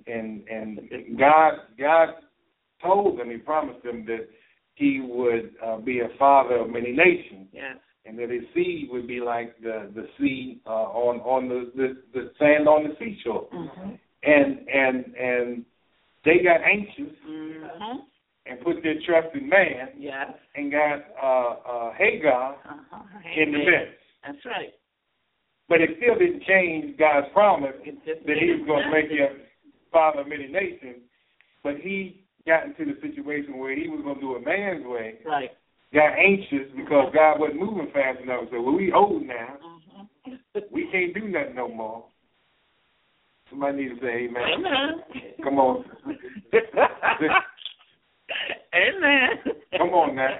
God told them, he promised them that he would be a father of many nations, and that his seed would be like the sea on the sand on the seashore. And they got anxious and put their trust in man, and got Hagar in the midst. That's right. But it still didn't change God's promise that he was going to make you a father of many nations. But he got into the situation where he was going to do it man's way, got anxious because God wasn't moving fast enough. So, well, we old now. We can't do nothing no more. Somebody need to say amen. Amen. Come on. Amen. Come on now.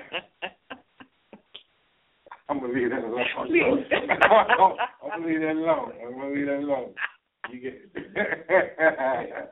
I'm going to leave that alone. I'm going to leave that alone. You get it.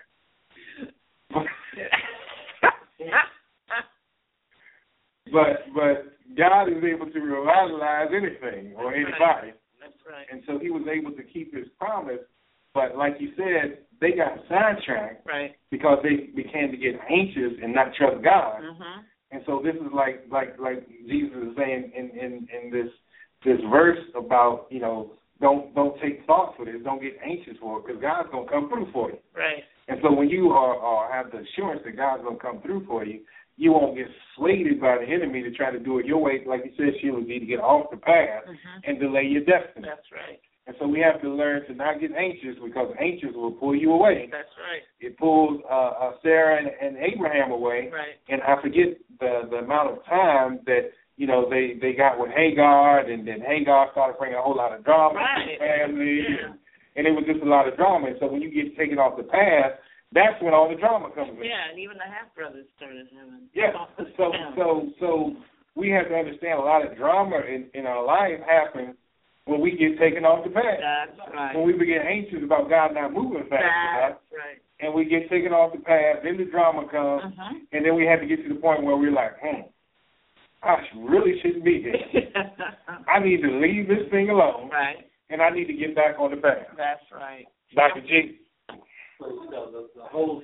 But God is able to revitalize anything or anybody. That's right. And so he was able to keep his promise. But like you said, they got sidetracked because they began to get anxious and not trust God. And so this is like Jesus is saying in this verse about, don't take thought for this, don't get anxious for it, because God's gonna come through for you. Right. And so when you are have the assurance that God's going to come through for you, you won't get swayed by the enemy to try to do it your way. Like you said, Sheila, need to get off the path and delay your destiny. That's right. And so we have to learn to not get anxious, because anxious will pull you away. That's right. It pulls Sarah and Abraham away. Right. And I forget the amount of time that, they got with Hagar, and then Hagar started bringing a whole lot of drama to the family. And it was just a lot of drama. And so when you get taken off the path, that's when all the drama comes in. Yeah, and even the half-brothers started having. Yeah, so we have to understand a lot of drama in our life happens when we get taken off the path. That's right. When we begin anxious about God not moving fast enough. That's right. And we get taken off the path, then the drama comes, and then we have to get to the point where we're like, I really shouldn't be here. I need to leave this thing alone, right? And I need to get back on the path. That's right. Dr. G. Well, the whole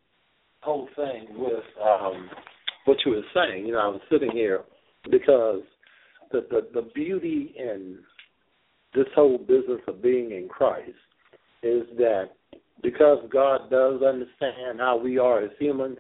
thing with what you were saying, I was sitting here because the beauty in this whole business of being in Christ is that because God does understand how we are as humans,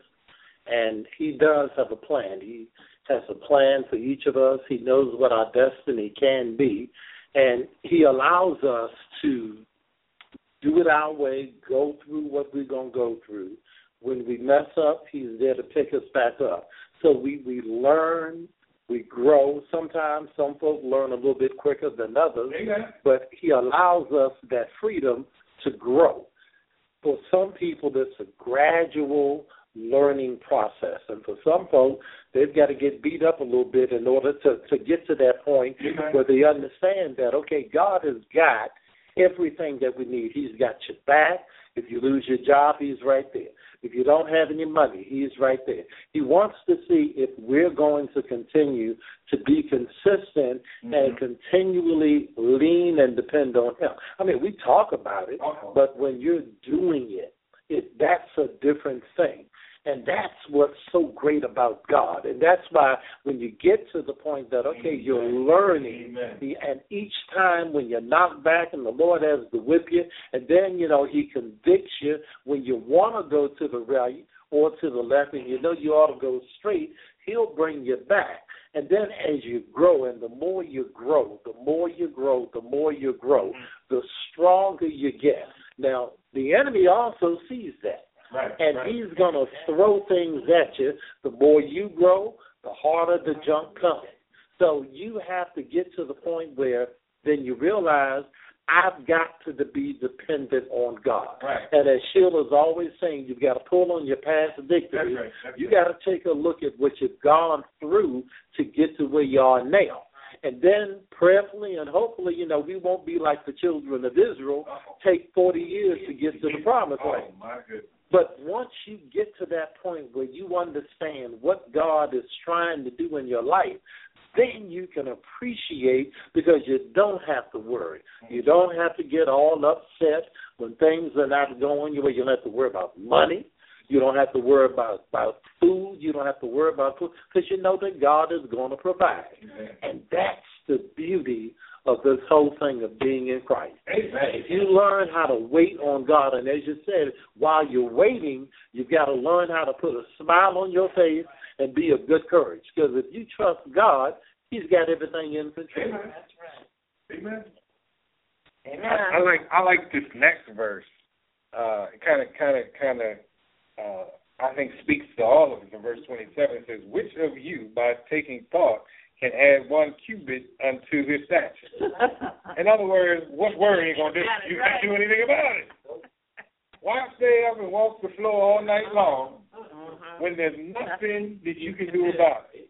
and He does have a plan. He has a plan for each of us. He knows what our destiny can be, and He allows us to do it our way, go through what we're going to go through. When we mess up, He's there to pick us back up. So we learn, we grow. Sometimes some folks learn a little bit quicker than others, but He allows us that freedom to grow. For some people, it's a gradual learning process, and for some folks, they've got to get beat up a little bit in order to get to that point where they understand that, okay, God has got everything that we need. He's got your back. If you lose your job, He's right there. If you don't have any money, He's right there. He wants to see if we're going to continue to be consistent and continually lean and depend on Him. I mean, we talk about it, but when you're doing it, that's a different thing. And that's what's so great about God. And that's why when you get to the point that, okay, you're learning, and each time when you're knocked back and the Lord has to whip you, and then, He convicts you when you want to go to the right or to the left and you ought to go straight, He'll bring you back. And then as you grow, and the more you grow, the more you grow, the more you grow, the stronger you get. Now, the enemy also sees that. He's going to throw things at you. The more you grow, the harder the junk comes. So you have to get to the point where then you realize I've got to be dependent on God. And as Sheila's always saying, you've got to pull on your past victories. You got to take a look at what you've gone through to get to where you are now. And then prayerfully and hopefully, we won't be like the children of Israel, take 40 years to get to the promised land. But once you get to that point where you understand what God is trying to do in your life, then you can appreciate because you don't have to worry. You don't have to get all upset when things are not going your way. You don't have to worry about money. You don't have to worry about food. You don't have to worry about food because you know that God is going to provide. And that's the beauty of this whole thing of being in Christ. If you learn how to wait on God, and as you said, while you're waiting, you've got to learn how to put a smile on your face and be of good courage. Because if you trust God, He's got everything in control. Amen. That's right. Amen. I like this next verse. It kind of I think speaks to all of us. In verse 27, it says, "Which of you, by taking thought, can add 1 cubit unto his stature?" In other words, what worry are you going to do? You can't do anything about it. Why stay up and walk the floor all night long when there's nothing that you can do about it?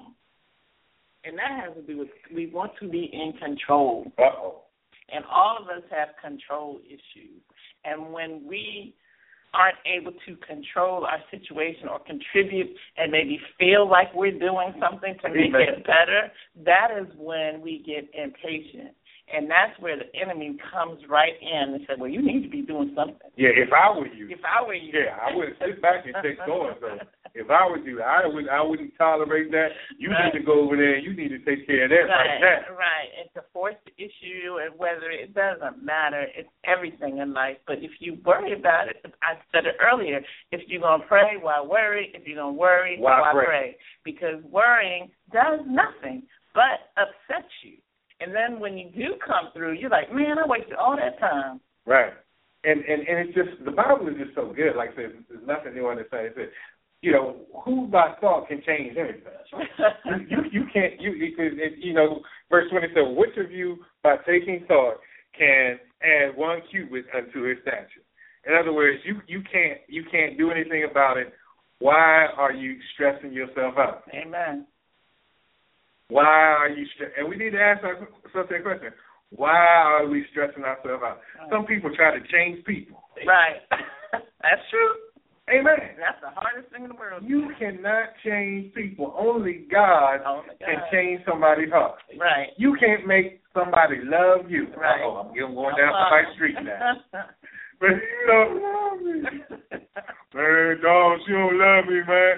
And that has to do with we want to be in control. And all of us have control issues. And when we aren't able to control our situation or contribute and maybe feel like we're doing something to make it better, that is when we get impatient. And that's where the enemy comes right in and says, well, you need to be doing something. Yeah, if I were you. Yeah, I wouldn't sit back and take going. So if I were you, I wouldn't tolerate that. You need to go over there and you need to take care of that right now. Right, and to force the issue and whether it doesn't matter, it's everything in life. But if you worry about it, I said it earlier, if you're going to pray, why worry? If you're going to worry, why pray? Because worrying does nothing but upset you. And then when you do come through, you're like, man, I wasted all that time. Right. And it's just, the Bible is just so good. Like I said, there's nothing new on this side. It says, who by thought can change everything? you can't, verse 20 says, which of you by taking thought can add 1 cubit unto his stature? In other words, you can't do anything about it. Why are you stressing yourself out? Amen. Why are you and we need to ask ourselves that question. Why are we stressing ourselves out? Some people try to change people. Right. That's true. Amen. That's the hardest thing in the world. You cannot change people. Only God can change somebody's heart. Right. You can't make somebody love you. Right. I'm going down somebody's street now. But you don't love me. Man, dog, she don't love me, man.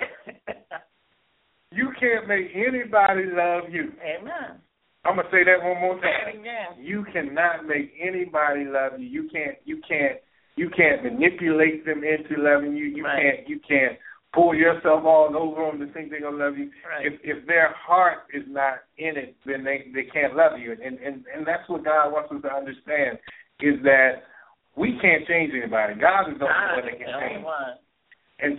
You can't make anybody love you. Amen. I'm gonna say that one more time. Amen. You cannot make anybody love you. You can't manipulate them into loving you. You can't pull yourself all over them to think they're gonna love you. Right. If their heart is not in it, then they can't love you. And that's what God wants us to understand, is that we can't change anybody. God is the only one that can change. And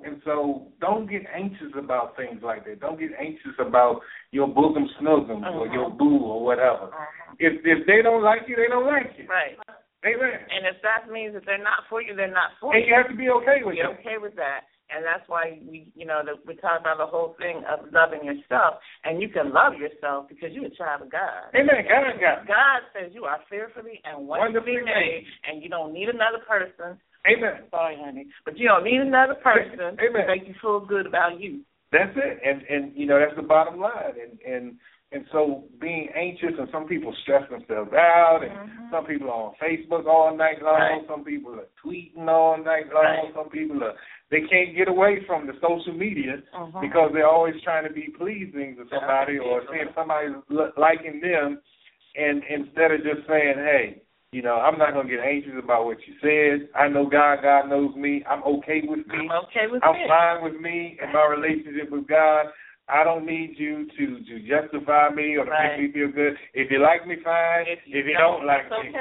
so don't get anxious about things like that. Don't get anxious about your bosom snuggums or your boo or whatever. If they don't like you, they don't like you. Right. Amen. And if that means that they're not for you, they're not for you. And you have to be okay with it. Be okay with that. And that's why we talk about the whole thing of loving yourself. And you can love yourself because you're a child of God. Amen. God says you are fearfully and wonderfully made, and you don't need another person. Amen. Sorry, honey. But you don't need another person to make you feel good about you. That's it. And that's the bottom line. And so being anxious, and some people stress themselves out, and some people are on Facebook all night long. Right. Some people are tweeting all night long. Right. Some people they can't get away from the social media because they're always trying to be pleasing to somebody or seeing somebody liking them, and instead of just saying, hey, I'm not going to get anxious about what you said. I know God knows me. I'm okay with me. I'm fine with me and my relationship with God. I don't need you to justify me or to make me feel good. If you like me, fine. If you don't like me,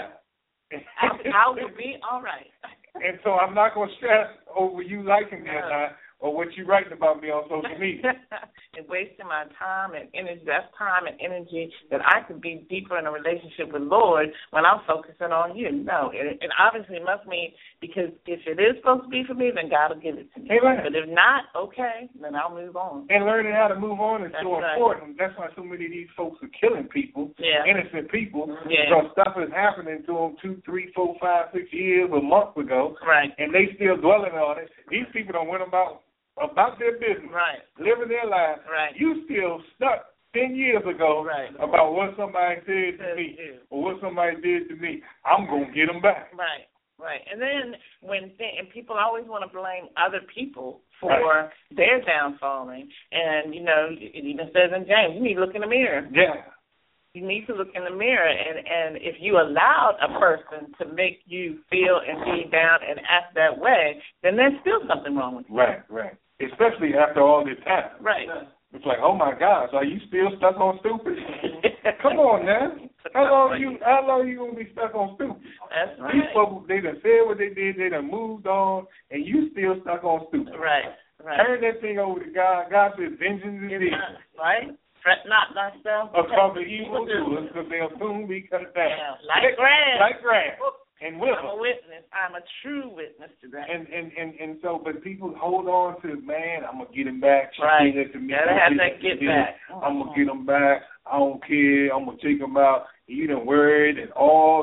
fine. I will be all right. And so I'm not going to stress over you liking me or not, or what you writing about me on social media. And wasting my time and energy. That's time and energy that I could be deeper in a relationship with Lord when I'm focusing on you. No, it obviously must mean, because if it is supposed to be for me, then God will give it to me. Amen. But if not, okay, then I'll move on. And learning how to move on is so important. That's why so many of these folks are killing people, innocent people, because stuff is happening to them 2, 3, 4, 5, 6 years, a month ago, and they still dwelling on it. These people don't went about their business, living their life. You still stuck 10 years ago about what somebody said to me or what somebody did to me. I'm going to get them back. Right. And then and people always want to blame other people for their downfalling. And, it even says in James, you need to look in the mirror. Yeah. You need to look in the mirror, and if you allowed a person to make you feel and be down and act that way, then there's still something wrong with you. Right. Especially after all this time. Right. It's like, oh my gosh, are you still stuck on stupid? Come on now. How long you gonna be stuck on stupid? That's right. These folks, they done said what they did, they done moved on, and you still stuck on stupid. Right. Turn that thing over to God. God says, vengeance is his. Right. Fret not thyself. Across the evil doers, because they'll soon be cut down. Like grass. And wither. I'm a witness. I'm a true witness to that. And so, but people hold on to, man, I'm going to get him back. Right. To me. Gotta have that get back. I'm going to get him back. I don't care. I'm going to take him out. You done worried and all.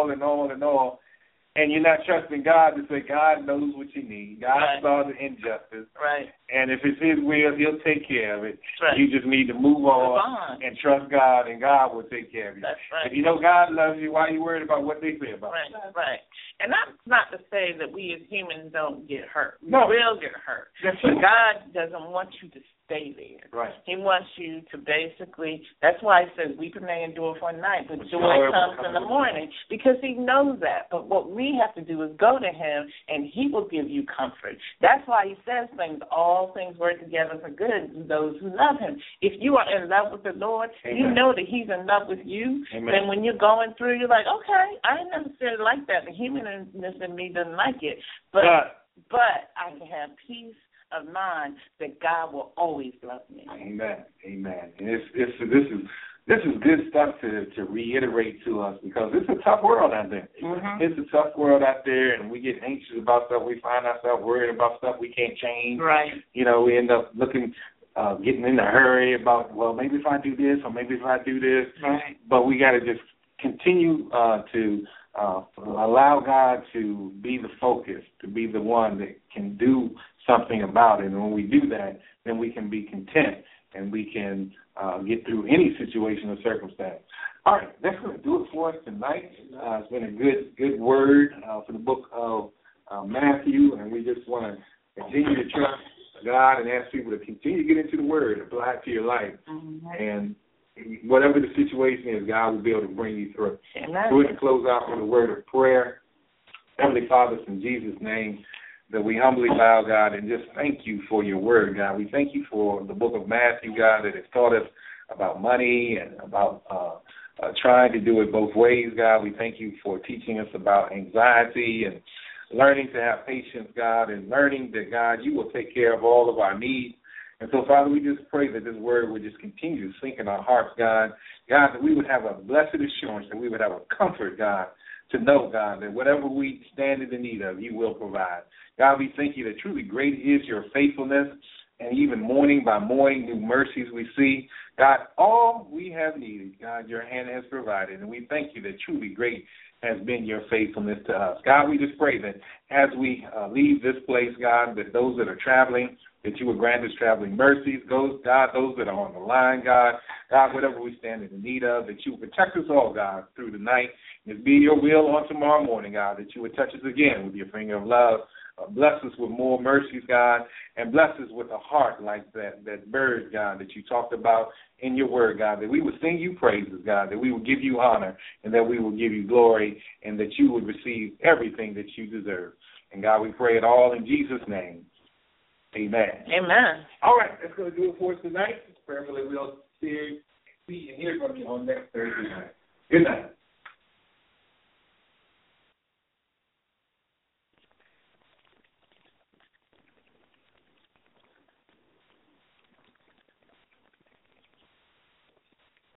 And you're not trusting God to say, God knows what you need. God saw the injustice. Right. And if it's his will, he'll take care of it. Right. You just need to move on and trust God, and God will take care of you. That's right. If you know God loves you, why are you worried about what they say about you? Right. And that's not to say that we as humans don't get hurt. No. We will get hurt. That's but God doesn't want you to stay there. Right. He wants you to basically, that's why he says, weeping may endure for a night, but joy comes in the morning, because he knows that. But what we have to do is go to him, and he will give you comfort. That's why he says all things work together for good to those who love him. If you are in love with the Lord, you know that he's in love with you. Then when you're going through, you're like, okay, I didn't necessarily like that. The humanness in me doesn't like it. But I can have peace of mind that God will always love me. Amen. And this is good stuff to reiterate to us, because it's a tough world out there. Mm-hmm. It's a tough world out there, and we get anxious about stuff. We find ourselves worried about stuff we can't change. Right. We end up getting in a hurry about, well, maybe if I do this or maybe if I do this. Right. But we got to just continue to allow God to be the focus, to be the one that can do something about it. And when we do that, then we can be content and we can get through any situation or circumstance. All right, that's going to do it for us tonight. It's been a good word for the book of Matthew, and we just want to continue to trust God and ask people to continue to get into the Word, apply it to your life, and whatever the situation is, God will be able to bring you through. So we're going to close out with a word of prayer. Heavenly Father, in Jesus' name, that we humbly bow, God, and just thank you for your word, God. We thank you for the book of Matthew, God, that has taught us about money and about trying to do it both ways, God. We thank you for teaching us about anxiety and learning to have patience, God, and learning that, God, you will take care of all of our needs. And so, Father, we just pray that this word would just continue to sink in our hearts, God. God, that we would have a blessed assurance, that we would have a comfort, God, to know, God, that whatever we stand in the need of, you will provide. God, we thank you that truly great is your faithfulness, and even morning by morning, new mercies we see. God, all we have needed, God, your hand has provided, and we thank you that truly great has been your faithfulness to us. God, we just pray that as we leave this place, God, that those that are traveling, that you would grant us traveling mercies. Those that are on the line, God, whatever we stand in the need of, that you would protect us all, God, through the night. And it be your will on tomorrow morning, God, that you would touch us again with your finger of love. Bless us with more mercies, God, and bless us with a heart like that bird, God, that you talked about in your word, God, that we would sing you praises, God, that we would give you honor and that we will give you glory and that you would receive everything that you deserve. And, God, we pray it all in Jesus' name. Amen. Amen. All right, that's going to do it for us tonight. Prayerfully we'll see and hear from you on next Thursday night. Good night.